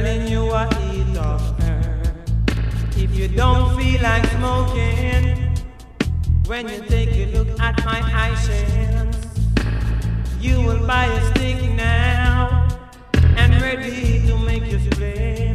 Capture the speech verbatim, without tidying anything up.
telling you what it of her. If you don't feel like smoking, when you take a look at my eyes, you will buy a stick now and ready to make you spray.